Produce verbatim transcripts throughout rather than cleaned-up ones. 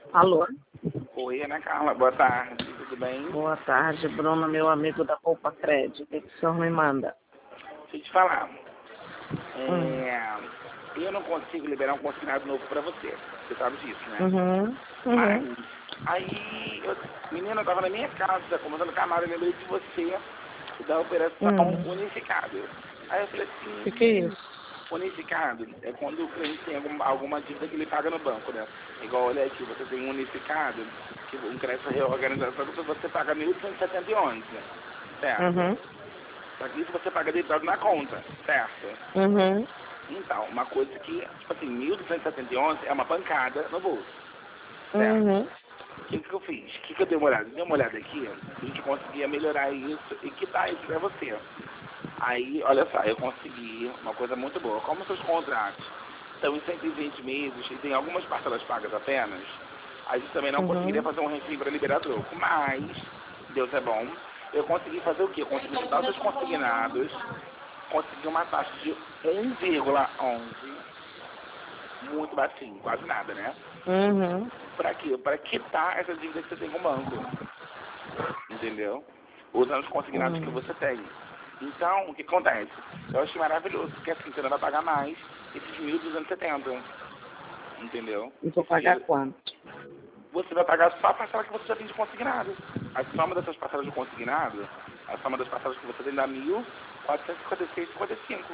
Alô? Oi, Ana Carla, boa tarde, tudo bem? Boa tarde, Bruno, meu amigo da Poupa Crédito. O que, que o senhor me manda? Deixa eu te falar. Hum. É, eu não consigo liberar um consignado novo pra você. Você sabe disso, né? Uhum. Mas, Uhum. aí, eu, menina, eu tava na minha casa, conversando com a Mara, eu lembrei de você, da operação Hum. unificado. Aí eu falei O assim, que, que é hum, isso? unificado é quando o cliente tem alguma, alguma dívida que ele paga no banco, né? Igual, olha aqui, você tem um unificado, que um crédito reorganização, que você paga mil duzentos e setenta e onze, certo? Uhum. Só que isso você paga deitado na conta, certo? Uhum. Então, uma coisa que, tipo assim, mil duzentos e setenta e onze é uma pancada no bolso, certo? Uhum. O que, que eu fiz? O que, que eu dei uma olhada? Dei uma olhada aqui, a gente conseguia melhorar isso e quitar isso pra você. Aí, olha só, eu consegui uma coisa muito boa. Como seus contratos estão em cento e vinte meses e tem algumas parcelas pagas apenas, a gente também não conseguiria Uhum. fazer um refim para liberar troco. Mas, Deus é bom, eu consegui fazer o quê? Eu consegui juntar os seus consignados, consegui uma taxa de um vírgula onze, muito baixinho, quase nada, né? Uhum. Para quê? Para quitar essa dívida que você tem com o banco. Entendeu? Usando os consignados que Uhum. você tem. Então, o que acontece? Eu achei maravilhoso, porque assim você não vai pagar mais esses mil duzentos e setenta. Entendeu? E vou Esse pagar dinheiro, quanto? você vai pagar só a parcela que você já tem de consignado. A soma dessas parcelas de consignado, a soma das parcelas que você tem dá mil quatrocentos e cinquenta e seis vírgula cinquenta e cinco.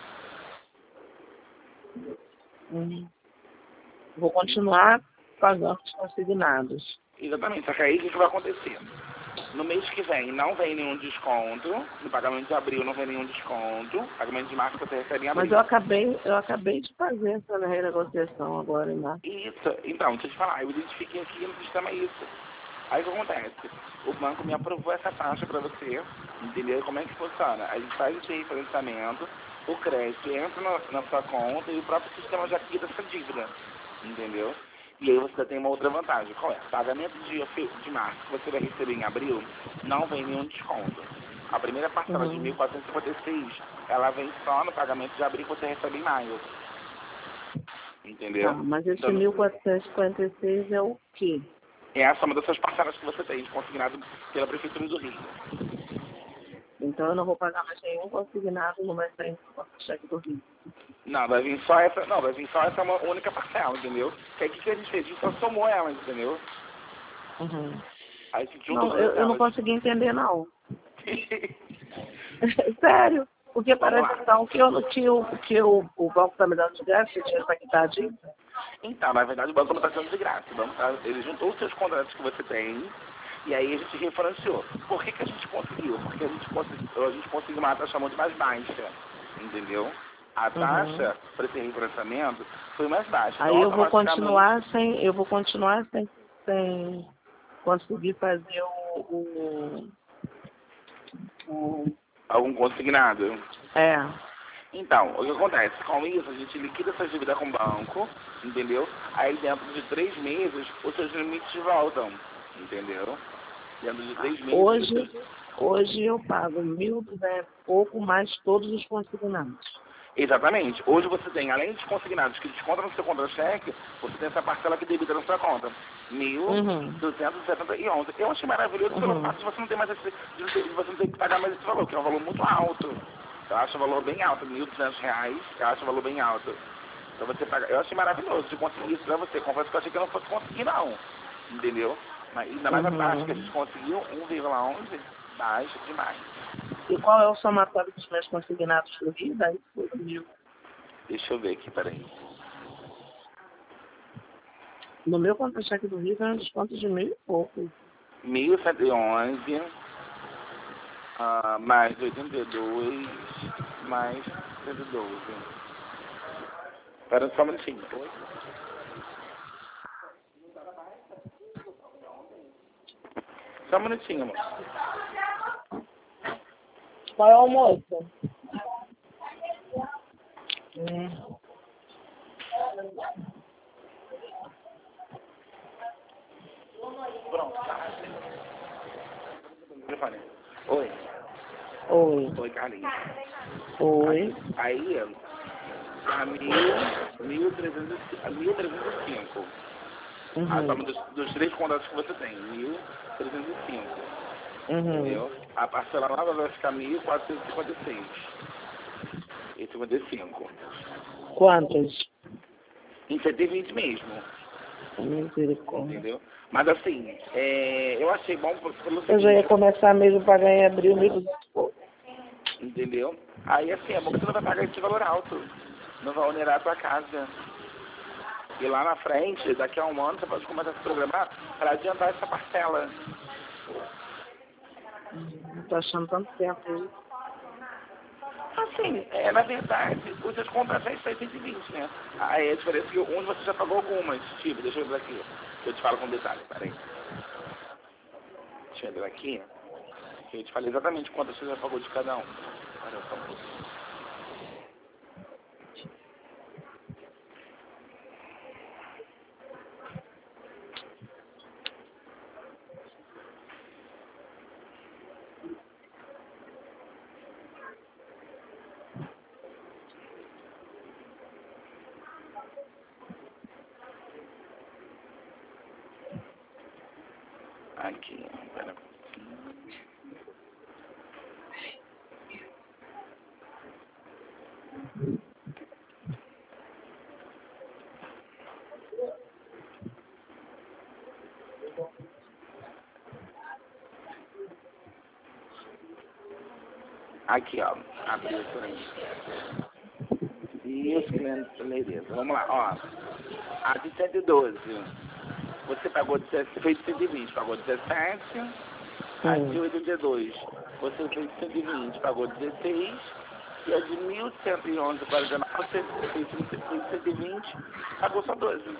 Uhum. Vou continuar pagando os consignados. Exatamente, só que aí o que, que vai acontecer? No mês que vem não vem nenhum desconto, no pagamento de abril não vem nenhum desconto, pagamento de março você recebe em Mas abril. eu acabei, eu acabei de fazer essa renegociação agora, né? Isso, então, deixa eu te falar, eu identifiquei aqui no sistema isso. Aí o que acontece? O banco me aprovou essa taxa para você, entendeu? Como é que funciona? A gente faz esse referenciamento, o crédito entra na, na sua conta e o próprio sistema já quita essa dívida, entendeu? E aí você tem uma outra vantagem, qual é? Pagamento de, fe- de março que você vai receber em abril, não vem nenhum desconto. A primeira parcela de Uhum. mil quatrocentos e cinquenta e seis, ela vem só no pagamento de abril que você recebe em maio, Tá, entendeu? mas esse Então, mil quatrocentos e cinquenta e seis é o quê? é a soma dessas parcelas que você tem, consignado pela Prefeitura do Rio. Então eu não vou pagar mais nenhum consignado no meu cheque do Rio. Não, vai vir só essa. Não, vai vir só essa uma única parcela, entendeu? Que aí o que, que a gente fez? A gente só somou elas, entendeu? Uhum. Aí a gente juntou Não, eu, todas eu não elas. consegui entender, não. Sério. Porque Vamos parece lá. então que, eu, que, o, que o, o banco está me dando de graça, que tinha essa quitadinha. Então, na verdade, o banco não está sendo de graça. O banco tá, ele juntou os seus contratos que você tem e aí a gente referenciou. Por que, que a gente conseguiu? Porque a gente conseguiu, a gente conseguiu uma taxa muito mais baixa, entendeu? A Uhum. taxa para esse referenciamento foi mais baixa. Então, Aí eu vou automaticamente, continuar sem, eu vou continuar sem, sem conseguir fazer o, o, o algum consignado. é. Então, o que acontece? Com isso, a gente liquida essa dívida com o banco, entendeu? Aí, dentro de três meses, os seus limites voltam, entendeu? Dentro de três meses, os seus... Hoje, hoje eu pago mil duzentos e pouco mais todos os consignados. Exatamente. Hoje você tem, além dos consignados que descontam no seu contra-cheque, você tem essa parcela que debita na sua conta. Mil Uhum. duzentos e setenta e onze. Eu achei maravilhoso pelo Uhum. fato de você não ter mais esse, de não ter- de você não ter que pagar mais esse valor, que é um valor muito alto. Eu acho o valor bem alto, mil e duzentos reais, eu acho o valor bem alto. Pra você pagar. Eu achei maravilhoso de conseguir isso pra você. Confesso que eu achei que eu não fosse conseguir, não. Entendeu? Mas ainda mais a taxa que a gente Uhum. conseguiu, um vírgula onze, baixo demais. E qual é o somatório dos meus consignados do Rio? Daí foi mil. Deixa eu ver aqui, peraí. No meu contra-cheque do Rio tem um desconto de mil e pouco. mil cento e onze, ah, mais oitenta e dois, mais cento e doze. Espera só um minutinho. Oi? Só um minutinho, amor. Qual é o almoço? Hum. Pronto, tá. Telefone. Oi. Oi. Oi, Carlinhos. Aí, Oi. aí a mil, mil trezentos, a mil trezentos e cinco. Uhum. A soma dos, dos três contratos que você tem, mil trezentos e cinco. Uhum. Entendeu? A parcela nova vai ficar mil quatrocentos e cinquenta e seis. E cinquenta e cinco. Quantas? Em cento e vinte mesmo. Misericórdia. Entendeu? Mas assim, é, eu achei bom pelo seguinte. Eu já ia começar mesmo a pagar em abril, mesmo. Entendeu? Aí assim, é bom que você não vai pagar esse valor alto. Não vai onerar a tua casa. E lá na frente, daqui a um ano, você pode começar a se programar para adiantar essa parcela. Não tô achando tanto tempo. Assim, é, na verdade, os seus contratos já estão em cento e vinte, né? Aí a diferença é que um você já pagou algumas. Tipo, deixa eu ver aqui. Eu te falo com detalhe, peraí. Deixa eu ver aqui. Eu te falei exatamente quantas você já pagou de cada um. Olha só um pouquinho. Aqui, pera. Aqui, ó. Abriu isso aí. E os clientes, beleza. Vamos lá, ó. A de cento e doze. Você pagou dezessete, fez cento e vinte, pagou dezessete. A de oitenta e dois, você fez cento e vinte, pagou dezesseis. E a de mil cento e onze, quarenta e nove, você fez cento e vinte, pagou só doze.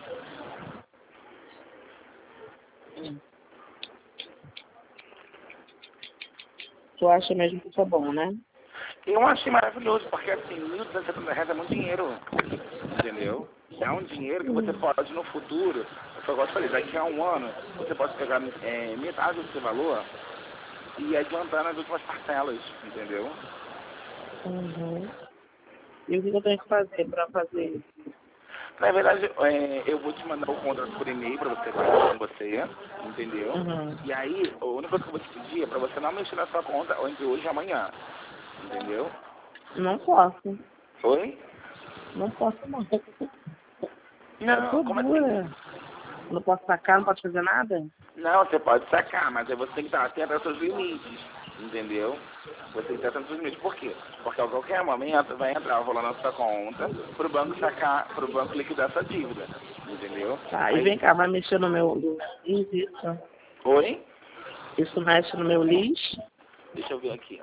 Tu acha mesmo que isso é bom, né? Eu achei maravilhoso, porque assim, mil duzentos e setenta reais é muito dinheiro. Entendeu? É um dinheiro que você pode, no futuro, eu gosto de falei, daqui a um ano, você pode pegar é, metade do seu valor e adiantar nas últimas parcelas, entendeu? Uhum. E o que eu tenho que fazer para fazer isso? Na verdade, é, eu vou te mandar o contrato por e-mail para você fazer com você, entendeu? Uhum. E aí, a única coisa que eu vou te pedir é para você não mexer na sua conta entre hoje e amanhã, entendeu? Não posso. Oi? Não posso, não. Não, Eu tô como dura. assim? Não posso sacar, não posso fazer nada? Não, você pode sacar, mas aí você tem que estar atento aos seus limites, entendeu? Você tem que estar atento aos seus limites. Por quê? Porque a qualquer momento vai entrar o valor na sua conta para o banco sacar, para o banco liquidar essa dívida, entendeu? Tá, e Aí, vem cá, vai mexer no meu lixo, isso. oi? Isso mexe no meu lixo. Deixa eu ver aqui.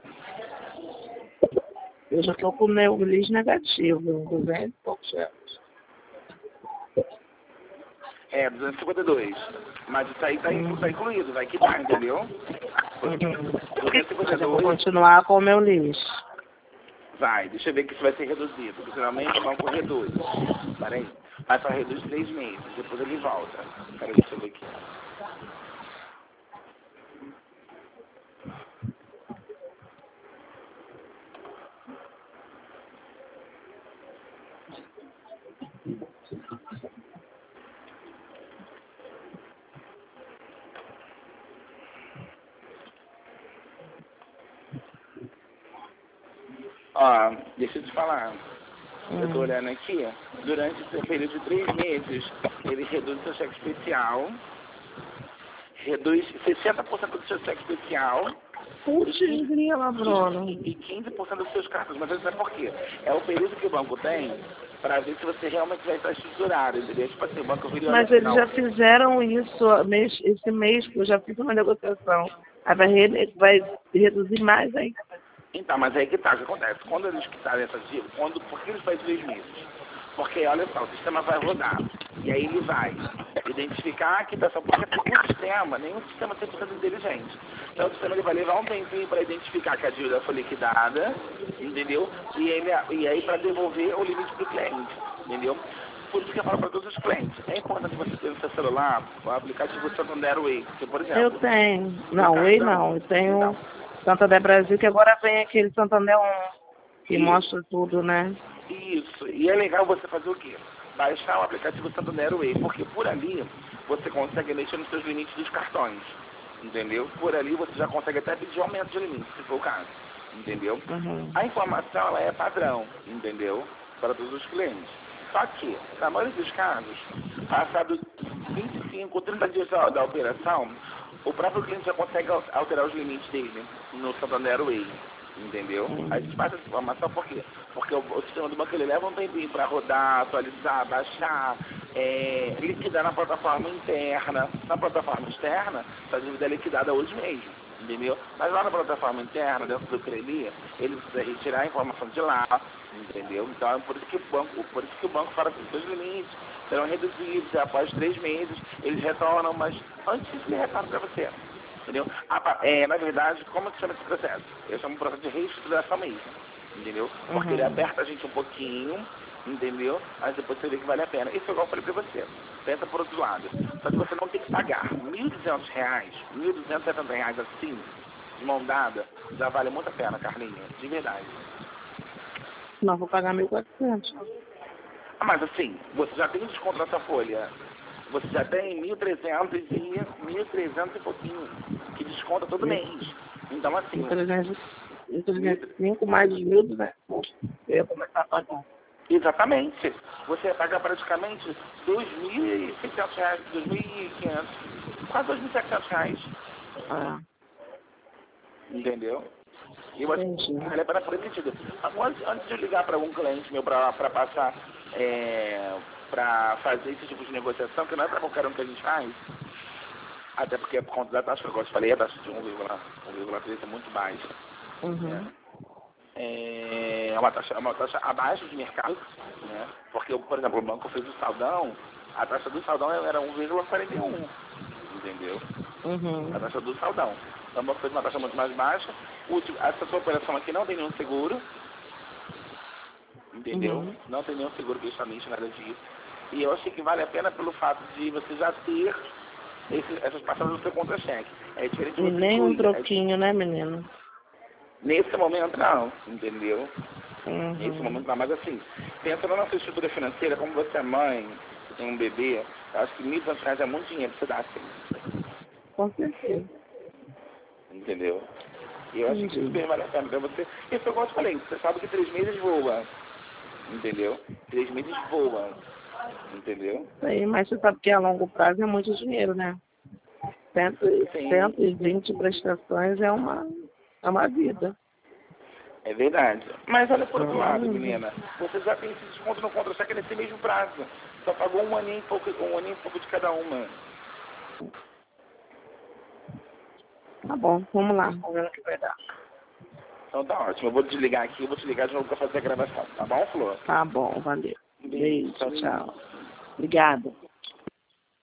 Eu já tô com o meu lixo negativo, duzentos e poucos euros. É, duzentos e cinquenta e dois. Mas isso aí tá, inclu, tá incluído, vai quitar, entendeu? Uhum. duzentos e cinquenta e Mas eu vou dois continuar com o meu lixo. vai, deixa eu ver que isso vai ser reduzido, porque geralmente o banco reduz. Peraí. Mas só reduz três meses, depois ele volta. Peraí, deixa eu ver aqui. Ó, deixa eu te falar. Eu tô Hum. olhando aqui, durante esse período de três meses, ele reduz o seu cheque especial, reduz sessenta por cento do seu cheque especial Putz, grila, Bruno. e quinze por cento dos seus cartões. Mas isso é por quê? É o período que o banco tem para ver se você realmente vai estar estruturado, entendeu? Tipo assim, o banco viria Mas eles já fizeram isso mês, esse mês que eu já fiz uma negociação. Aí vai, re, vai reduzir mais ainda. Então, mas aí que tá, o que acontece? Quando eles quitarem essas dívidas, quando, por que eles fazem três meses? Porque, olha só, o sistema vai rodar. E aí ele vai identificar a quitação. Porque o sistema, nenhum sistema cem por cento inteligente. Então o sistema ele vai levar um tempinho para identificar que a dívida foi liquidada, entendeu? E, ele, e aí para devolver o limite para o cliente, entendeu? Por isso que eu falo para todos os clientes. É importante você ter no seu celular o aplicativo Santander Way. Porque, por exemplo... Eu tenho. Não, Way não. Eu tenho então, Santander Brasil, que agora vem aquele Santander um, que isso. mostra tudo, né? Isso. E é legal você fazer o quê? baixar o aplicativo Santander Way, porque por ali você consegue mexer nos seus limites dos cartões, entendeu? Por ali você já consegue até pedir aumento de limite, se for o caso, entendeu? Uhum. A informação, ela é padrão, entendeu? Para todos os clientes. Só que, na maioria dos casos, passado vinte e cinco, trinta dias da, da operação, o próprio cliente já consegue alterar os limites dele no Santander Way, entendeu? Uhum. A gente passa essa informação por quê? Porque o, o sistema do banco ele leva um tempinho para rodar, atualizar, baixar, é, liquidar na plataforma interna. Na plataforma externa, a dívida é liquidada hoje mesmo, entendeu? Mas lá na plataforma interna, dentro do Creli, ele precisa retirar a informação de lá, entendeu? Então é por isso que o banco, por isso que o banco fala que os seus limites serão reduzidos após três meses, eles retornam, mas antes ele retorna para você. Entendeu? É, na verdade, como é que chama esse processo? Eu chamo um processo de reestruturação mesmo, entendeu? Porque Uhum. ele aperta a gente um pouquinho, entendeu? Mas depois você vê que vale a pena. Isso é igual eu falei pra você. Pensa por outro lado. Só que você não tem que pagar mil e duzentos reais, mil duzentos e setenta reais assim, de mão dada, já vale muito a pena, Carlinha, de verdade. Não, vou pagar mil e quatrocentos. Ah, mas assim, você já tem desconto na sua folha. Você já tem mil e trezentos e mil e trezentos e pouquinho, que desconta todo mês. Então, assim... trezentos e cinco mais os mil e duzentos. Eu ia começar a pagar. Exatamente. Você paga praticamente dois mil e seiscentos reais, dois mil e quinhentos, quase dois mil e setecentos reais. Ah, Entendeu? E eu acho entendi. que vale a pena por esse sentido. Antes, antes de eu ligar para algum cliente meu para passar, é, para fazer esse tipo de negociação, que não é para qualquer um que a gente faz, até porque é por conta da taxa, como eu te falei, a taxa de um vírgula três é muito baixa. Uhum. Né? É uma taxa, uma taxa abaixo de mercado, né? Porque, por exemplo, o banco fez o saldão, a taxa do saldão era um vírgula quarenta e um, entendeu? Uhum. A taxa do saldão. Então, o banco fez uma taxa muito mais baixa. Essa sua operação aqui não tem nenhum seguro, entendeu? Uhum. Não tem nenhum seguro justamente, nada disso. E eu achei que vale a pena pelo fato de você já ter esse, essas passadas do seu contra-cheque. É diferente de E você nem um incluir. troquinho, né, menino? Nesse momento, não, entendeu? Uhum. Nesse momento, não. Mas assim, pensando na sua estrutura financeira, como você é mãe, você tem um bebê, eu acho que mil e duzentos reais é muito dinheiro pra você dar assim. Com certeza. Entendeu? E eu acho que Entendi. super vale a pena pra você. E foi como eu te falei, você sabe que três meses voa. Entendeu? Três meses voa. Entendeu? Aí, mas você sabe que a longo prazo é muito dinheiro, né? cento e vinte prestações é uma, é uma vida. É verdade. Mas olha por outro Uhum. lado, menina. Você já tem esse desconto no contra-cheque nesse mesmo prazo. Só pagou um aninho e pouco, um aninho e pouco de cada uma. Tá bom, vamos lá. Vamos ver o que vai dar. Então tá ótimo. Eu vou desligar aqui, eu vou te ligar de novo pra fazer a gravação. Tá bom, Flor? Tá bom, valeu. Beijo, Beijo, tchau. Obrigada.